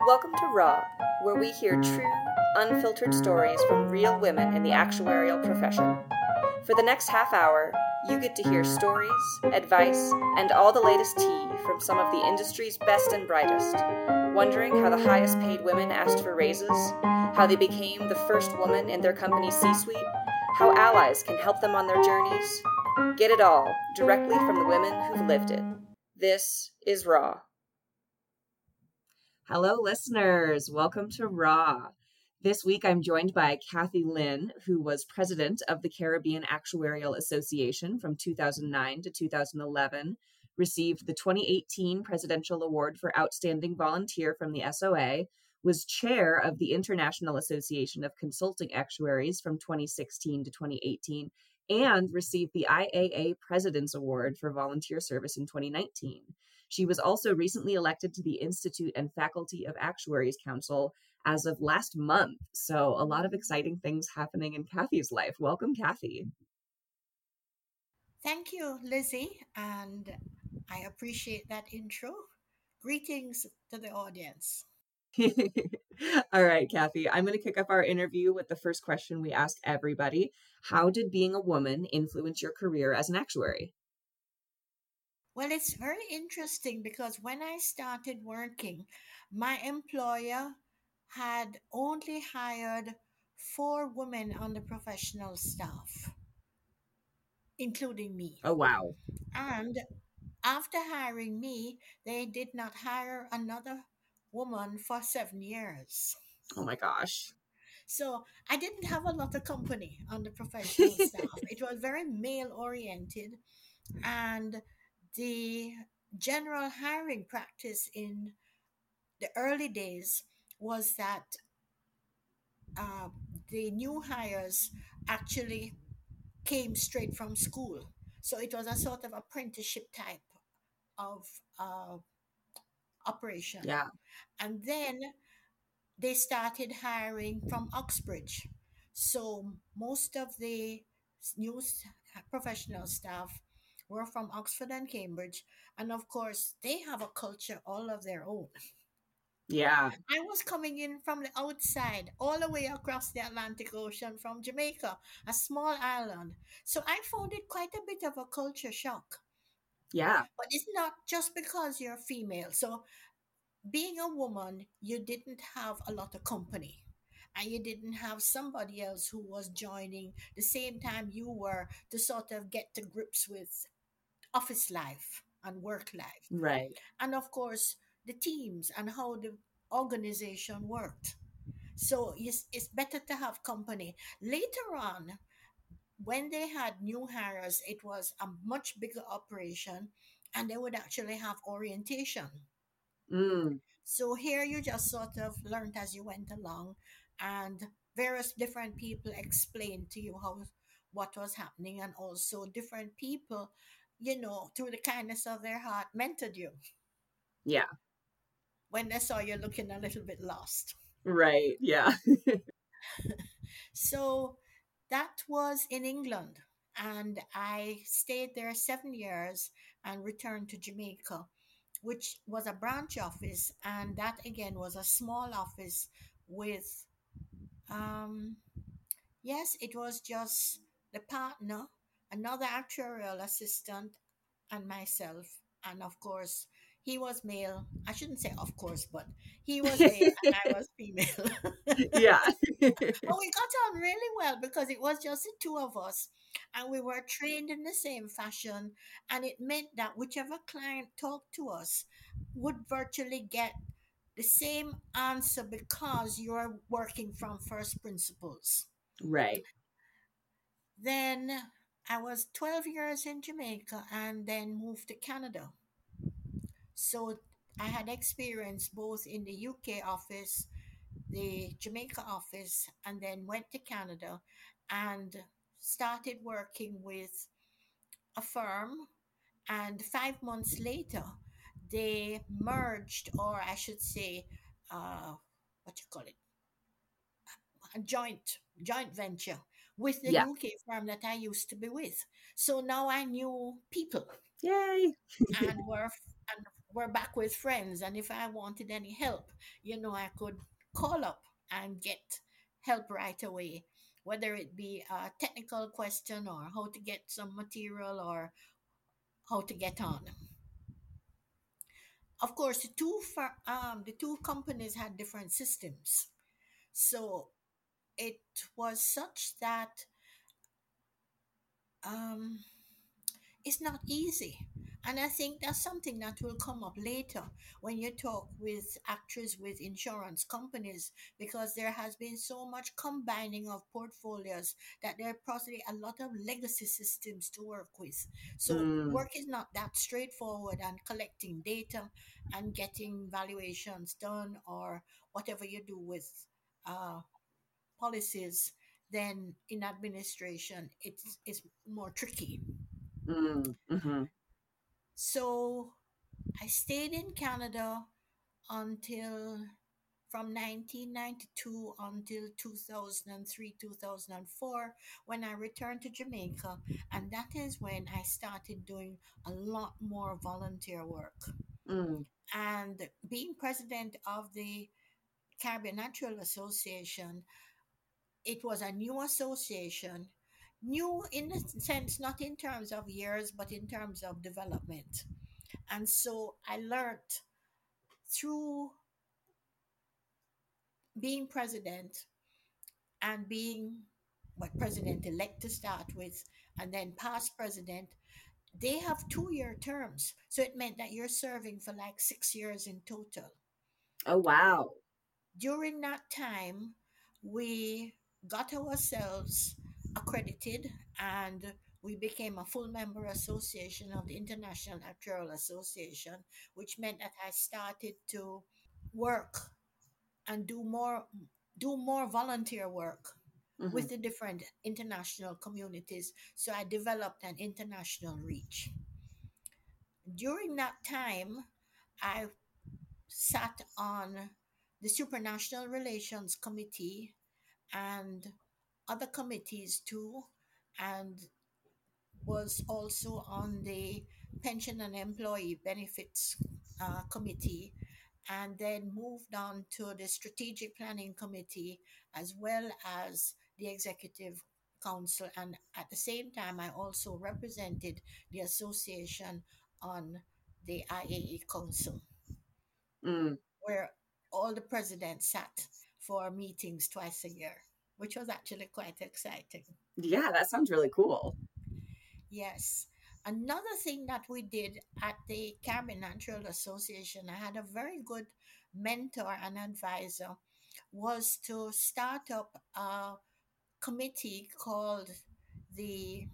Welcome to Raw, where we hear true, unfiltered stories from real women in the actuarial profession. For the next half hour, you get to hear stories, advice, and all the latest tea from some of the industry's best and brightest. Wondering how the highest paid women asked for raises, how they became the first woman in their company's C-suite, how allies can help them on their journeys. Get it all directly from the women who've lived it. This is Raw. Hello, listeners. Welcome to Raw. This week, I'm joined by Kathy Lynn, who was president of the Caribbean Actuarial Association from 2009 to 2011, received the 2018 Presidential Award for Outstanding Volunteer from the SOA, was chair of the International Association of Consulting Actuaries from 2016 to 2018, and received the IAA President's Award for Volunteer Service in 2019. She was also recently elected to the Institute and Faculty of Actuaries Council as of last month. So a lot of exciting things happening in Kathy's life. Welcome, Kathy. Thank you, Lizzie, and I appreciate that intro. Greetings to the audience. All right, Kathy, I'm going to kick off our interview with the first question we ask everybody. How did being a woman influence your career as an actuary? Well, it's very interesting because when I started working, my employer had only hired four women on the professional staff, including me. Oh, wow. And after hiring me, they did not hire another woman for 7 years. Oh, my gosh. So I didn't have a lot of company on the professional staff. It was very male oriented, and the general hiring practice in the early days was that uh, the new hires actually came straight from school. So it was a sort of apprenticeship type of operation. Yeah. And then they started hiring from Oxbridge. So most of the professional staff were from Oxford and Cambridge. And of course, they have a culture all of their own. Yeah. I was coming in from the outside, all the way across the Atlantic Ocean from Jamaica, a small island. So I found it quite a bit of a culture shock. Yeah. But it's not just because you're female. So being a woman, you didn't have a lot of company. And you didn't have somebody else who was joining the same time you were to sort of get to grips with office life and work life. Right. And of course, the teams and how the organization worked. So it's better to have company. Later on, when they had new hires, it was a much bigger operation and they would actually have orientation. Mm. So here you just sort of learned as you went along, and various different people explained to you how what was happening, and also different people, through the kindness of their heart, mentored you Yeah. when they saw you looking a little bit lost. Right. Yeah. So that was in England, and I stayed there 7 years and returned to Jamaica, which was a branch office, and that again was a small office with, um, yes, it was just the partner, another actuarial assistant, and myself. And of course, he was male. I shouldn't say of course, but he was male and I was female. Yeah. But we got on really well because it was just the two of us and we were trained in the same fashion. And it meant that whichever client talked to us would virtually get the same answer because you're working from first principles. Right. Then I was 12 years in Jamaica and then moved to Canada. So I had experience both in the UK office, the Jamaica office, and then went to Canada and started working with a firm. And 5 months later, they merged, or I should say, what you call it, a joint venture with the Yeah. UK firm that I used to be with. So now I knew people Yay. and were we're back with friends. And if I wanted any help, I could call up and get help right away, whether it be a technical question or how to get some material or how to get on. Of course, the two companies had different systems, so it was such that um, it's not easy. And I think that's something that will come up later when you talk with actors with insurance companies, because there has been so much combining of portfolios that there are possibly a lot of legacy systems to work with. So Mm, work is not that straightforward, and collecting data and getting valuations done or whatever you do with uh, policies, then in administration it's more tricky. mm-hmm, So I stayed in Canada until from 1992 until 2003, 2004, when I returned to Jamaica. And that is when I started doing a lot more volunteer work. mm, And being president of the Caribbean Natural Association, it was a new association, new in a sense, not in terms of years, but in terms of development. And so I learned through being president and being what president elect to start with, and then past president, they have 2 year terms. So it meant that you're serving for like 6 years in total. oh wow. During that time, we got ourselves accredited, and we became a full member association of the International Actuarial Association, which meant that I started to work and do more volunteer work Hmm. with the different international communities. So I developed an international reach. During that time, I sat on the Supranational Relations Committee and other committees too, and was also on the Pension and Employee Benefits Committee, and then moved on to the Strategic Planning Committee as well as the Executive Council. And at the same time, I also represented the association on the IAE Council, Mm. where all the presidents sat for meetings twice a year, which was actually quite exciting. Yeah, that sounds really cool. Yes. Another thing that we did at the Caribbean Natural Association, I had a very good mentor and advisor, was to start up a committee called the,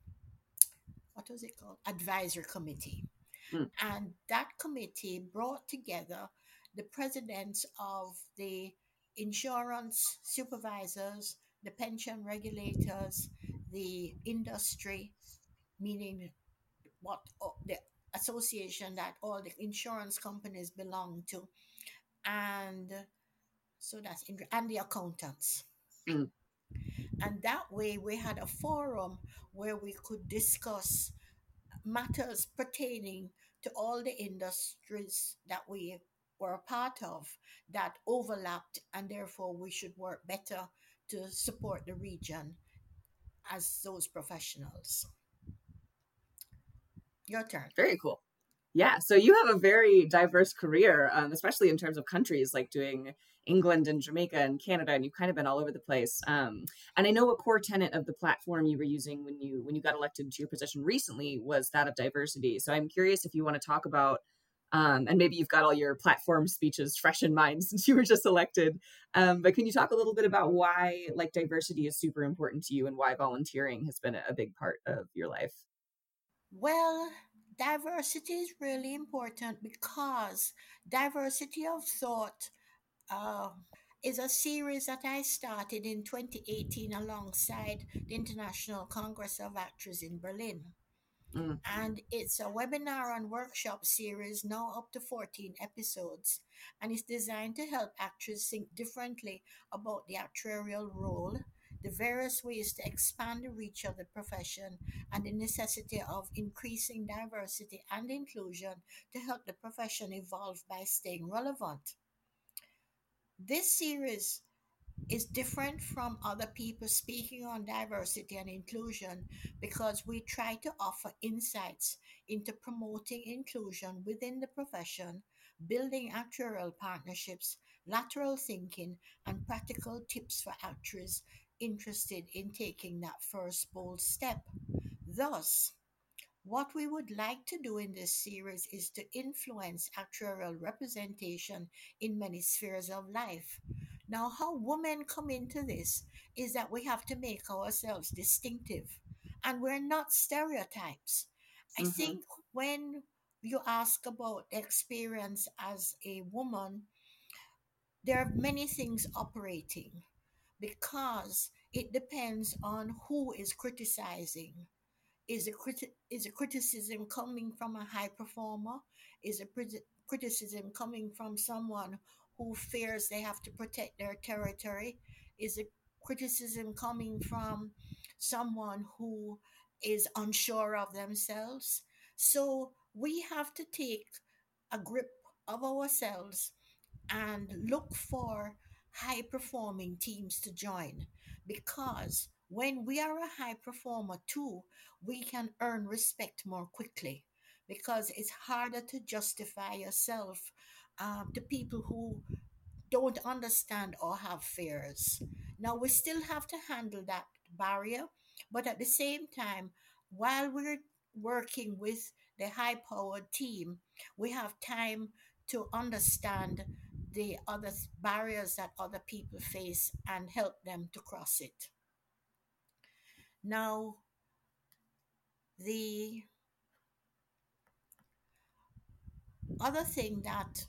what was it called? Advisor Committee. Mm, And that committee brought together the presidents of the insurance supervisors, the pension regulators, the industry, meaning the association that all the insurance companies belong to, and so and the accountants. mm. And that way we had a forum where we could discuss matters pertaining to all the industries that we were a part of that overlapped, and therefore we should work better to support the region as those professionals. Your turn. Very cool. Yeah, so you have a very diverse career, especially in terms of countries, like doing England and Jamaica and Canada, and you've kind of been all over the place. And I know a core tenet of the platform you were using when you got elected to your position recently was that of diversity. So I'm curious if you want to talk about, and maybe you've got all your platform speeches fresh in mind since you were just elected. But can you talk a little bit about why like diversity is super important to you and why volunteering has been a big part of your life? Well, diversity is really important because diversity of thought uh, is a series that I started in 2018 alongside the International Congress of Actors in Berlin. Mm, And it's a webinar and workshop series, now up to 14 episodes. And it's designed to help actors think differently about the actuarial role, the various ways to expand the reach of the profession, and the necessity of increasing diversity and inclusion to help the profession evolve by staying relevant. This series is different from other people speaking on diversity and inclusion because we try to offer insights into promoting inclusion within the profession, building actuarial partnerships, lateral thinking, and practical tips for actuaries interested in taking that first bold step. Thus, what we would like to do in this series is to influence actuarial representation in many spheres of life. Now, how women come into this is that we have to make ourselves distinctive, and we're not stereotypes. I Mm-hmm. think when you ask about experience as a woman, there are many things operating because it depends on who is criticizing. Is a criticism coming from a high performer? Is a criticism coming from someone who fears they have to protect their territory? Is a criticism coming from someone who is unsure of themselves? So we have to take a grip of ourselves and look for high performing teams to join, because when we are a high performer too, we can earn respect more quickly because it's harder to justify yourself to people who don't understand or have fears. Now, we still have to handle that barrier, but at the same time, while we're working with the high powered team, we have time to understand the other barriers that other people face and help them to cross it. Now, the other thing that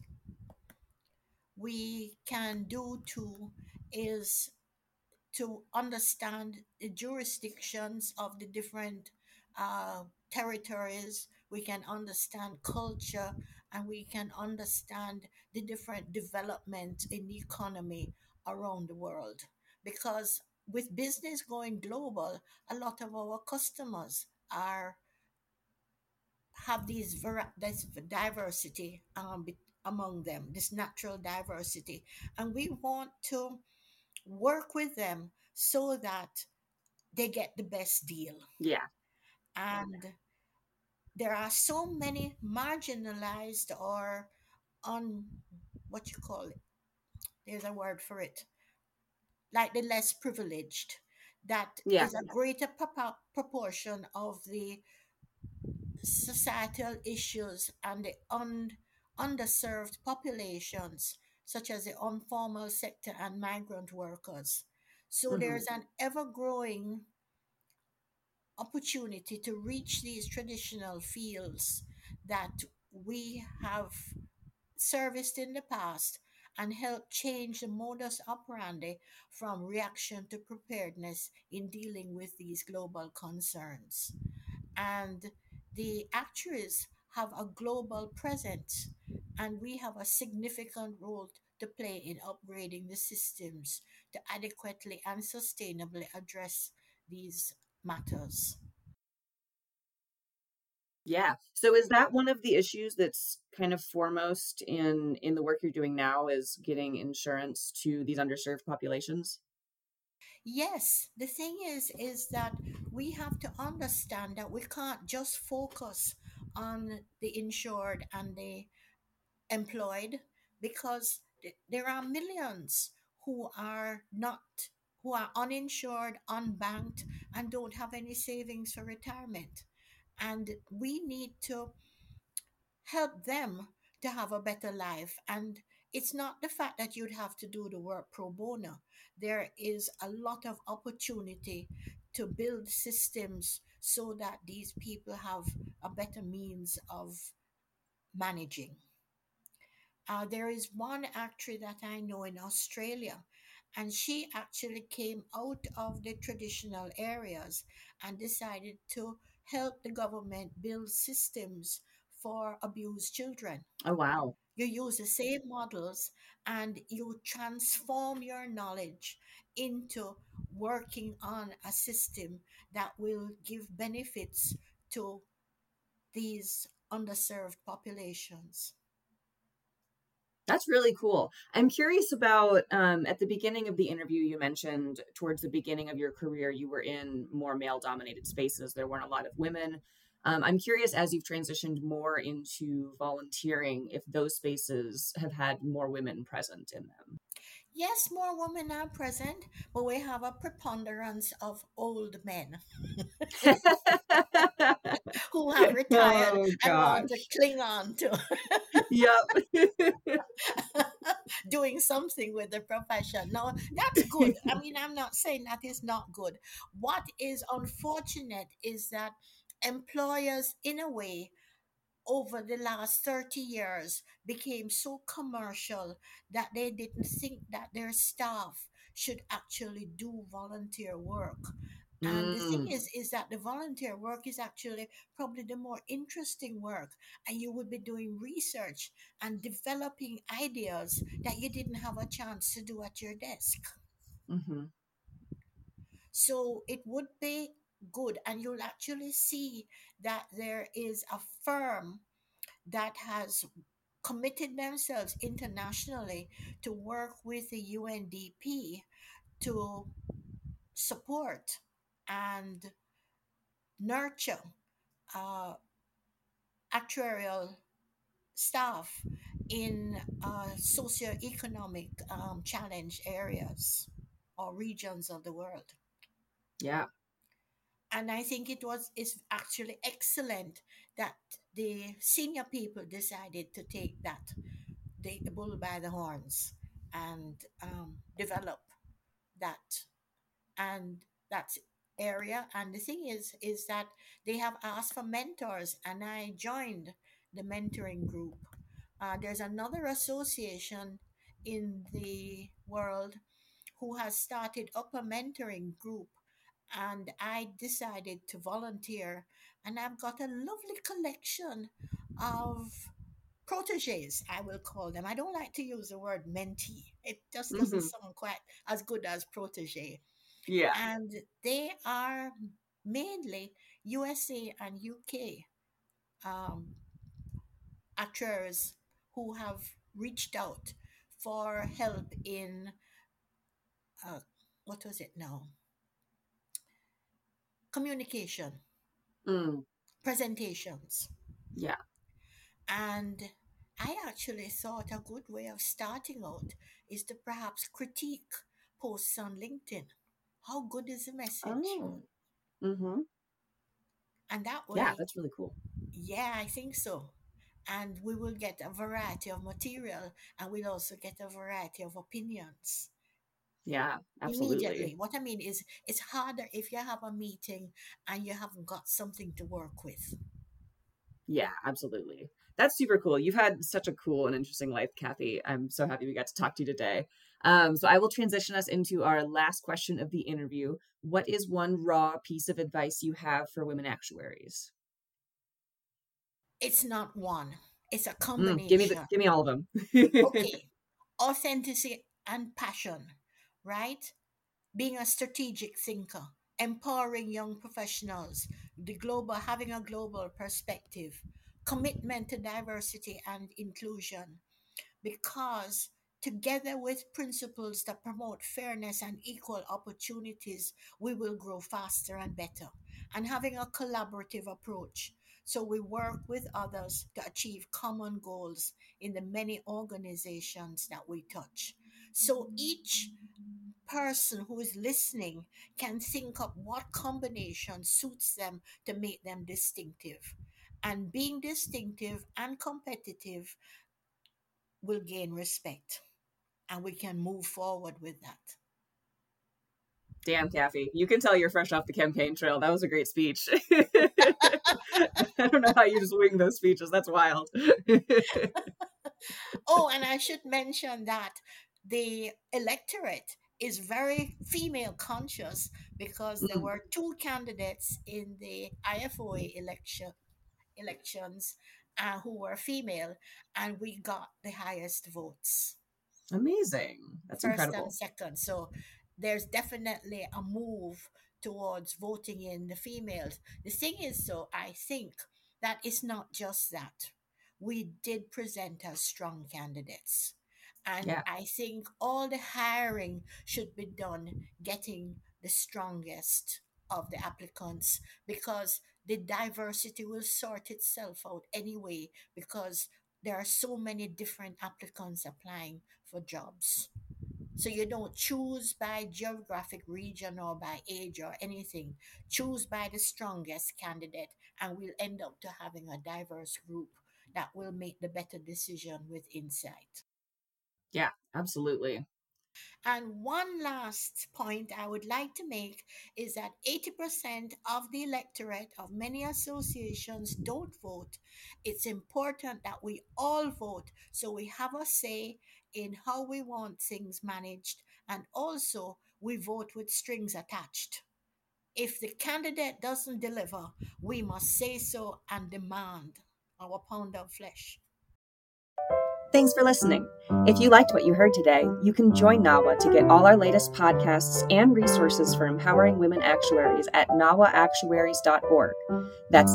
we can do too is to understand the jurisdictions of the different uh, territories. We can understand culture, and we can understand the different development in the economy around the world. Because with business going global, a lot of our customers are have this diversity among them, this natural diversity, and we want to work with them so that they get the best deal. Yeah. And there are so many marginalized or on what you call it, there's a word for it, like the less privileged, that Yeah. is a greater proportion of the societal issues and the underserved populations, such as the informal sector and migrant workers. So Mm-hmm. there's an ever growing opportunity to reach these traditional fields that we have serviced in the past and help change the modus operandi from reaction to preparedness in dealing with these global concerns. And the actuaries have a global presence, and we have a significant role to play in upgrading the systems to adequately and sustainably address these matters. Yeah. So is that one of the issues that's kind of foremost in the work you're doing now, is getting insurance to these underserved populations? Yes, the thing is that we have to understand that we can't just focus on the insured and the employed, because there are millions who are not who are uninsured, unbanked, and don't have any savings for retirement. And we need to help them to have a better life. And it's not the fact that you'd have to do the work pro bono. There is a lot of opportunity to build systems so that these people have a better means of managing. There is one actor that I know in Australia, and she actually came out of the traditional areas and decided to help the government build systems for abused children. Oh, wow. You use the same models and you transform your knowledge into working on a system that will give benefits to these underserved populations. That's really cool. I'm curious about at the beginning of the interview, you mentioned towards the beginning of your career, you were in more male dominated spaces. There weren't a lot of women. I'm curious as you've transitioned more into volunteering, if those spaces have had more women present in them. Yes, more women are present, but we have a preponderance of old men who have retired Oh, and want to gosh. cling on to Yep. doing something with the profession. No, that's good. I mean, I'm not saying that is not good. What is unfortunate is that employers, in a way, over the last 30 years became so commercial that they didn't think that their staff should actually do volunteer work. And the thing Mm, is that the volunteer work is actually probably the more interesting work, and you would be doing research and developing ideas that you didn't have a chance to do at your desk. hmm. So it would be good, and you'll actually see that there is a firm that has committed themselves internationally to work with the UNDP to support and nurture uh, actuarial staff in socioeconomic challenge areas or regions of the world. Yeah. And I think it's actually excellent that the senior people decided to take that the bull by the horns and develop that and that area. And the thing is that they have asked for mentors, and I joined the mentoring group. There's another association in the world who has started up a mentoring group, and I decided to volunteer, and I've got a lovely collection of proteges, I will call them. I don't like to use the word mentee. It just doesn't Hmm. sound quite as good as protege. Yeah. And they are mainly USA and UK um, actors who have reached out for help in uh, what was it now? Communication, Mm, presentations. yeah. And I actually thought a good way of starting out is to perhaps critique posts on LinkedIn. How good is the message? Oh. Hmm. And that Yeah, way, that's really cool. yeah, I think so. And we will get a variety of material, and we'll also get a variety of opinions Yeah, absolutely. immediately. What I mean is, it's harder if you have a meeting and you haven't got something to work with. Yeah, absolutely. That's super cool. You've had such a cool and interesting life, Kathy. I'm so happy we got to talk to you today. So I will transition us into our last question of the interview. What is one raw piece of advice you have for women actuaries? It's not one, it's a Give me combination. give me all of them. Okay, authenticity and passion, right? Being a strategic thinker, empowering young professionals, having a global perspective, commitment to diversity and inclusion, because together with principles that promote fairness and equal opportunities, we will grow faster and better. And having a collaborative approach. So we work with others to achieve common goals in the many organizations that we touch. So each person who is listening can think of what combination suits them to make them distinctive. And being distinctive and competitive will gain respect, and we can move forward with that. Damn, Kathy, you can tell you're fresh off the campaign trail. That was a great speech. I don't know how you just wing those speeches. That's wild. Oh, and I should mention that the electorate is very female conscious because there Mm, were two candidates in the IFOA elections, who were female, and we got the highest votes, Amazing. That's first and incredible. second. So there's definitely a move towards voting in the females. The thing is, so I think that it's not just that. We did present as strong candidates. And Yeah. I think all the hiring should be done getting the strongest of the applicants, because the diversity will sort itself out anyway, because there are so many different applicants applying for jobs. So you don't choose by geographic region or by age or anything. Choose by the strongest candidate, and we'll end up to having a diverse group that will make the better decision with insight. Yeah, absolutely. And one last point I would like to make is that 80% of the electorate of many associations don't vote. It's important that we all vote so we have a say in how we want things managed, and also we vote with strings attached. If the candidate doesn't deliver, we must say so and demand our pound of flesh. Thanks for listening. If you liked what you heard today, you can join NAWA to get all our latest podcasts and resources for empowering women actuaries at nawaactuaries.org. That's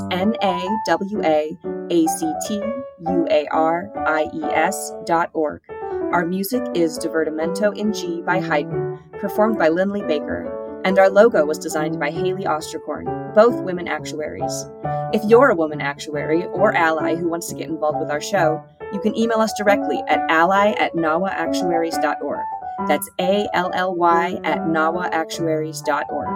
NAWAACTUARIES.org. Our music is Divertimento in G by Haydn, performed by Lindley Baker, and our logo was designed by Haley Osterkorn, both women actuaries. If you're a woman actuary or ally who wants to get involved with our show, you can email us directly at ally@nawaactuaries.org. That's ALLY@nawaactuaries.org.